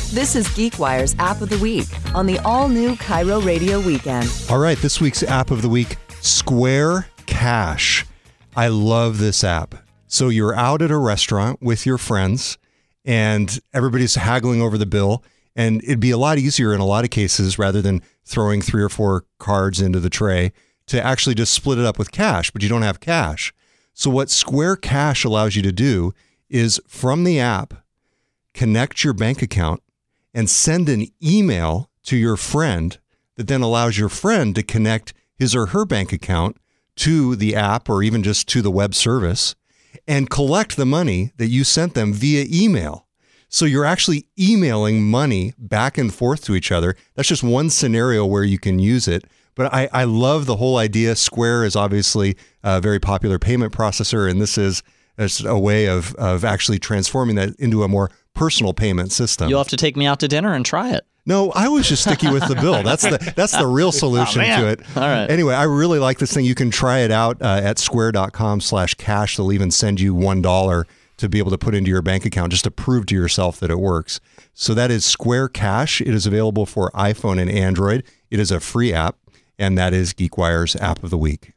This is GeekWire's App of the Week on the all-new Cairo Radio Weekend. All right, this week's App of the Week, Square Cash. I love this app. So you're out at a restaurant with your friends and everybody's haggling over the bill, and it'd be a lot easier in a lot of cases rather than throwing 3 or 4 cards into the tray to actually just split it up with cash, but you don't have cash. So what Square Cash allows you to do is from the app, connect your bank account and send an email to your friend that then allows your friend to connect his or her bank account to the app or even just to the web service and collect the money that you sent them via email. So you're actually emailing money back and forth to each other. That's just one scenario where you can use it. But I love the whole idea. Square is obviously a very popular payment processor, and this is a way of actually transforming that into a more personal payment system. You'll have to take me out to dinner and try it. No, I was just sticky with the bill. That's the real solution to it. All right. Anyway, I really like this thing. You can try it out at square.com/cash. They'll even send you $1 to be able to put into your bank account just to prove to yourself that it works. So that is Square Cash. It is available for iPhone and Android. It is a free app, and that is GeekWire's App of the Week.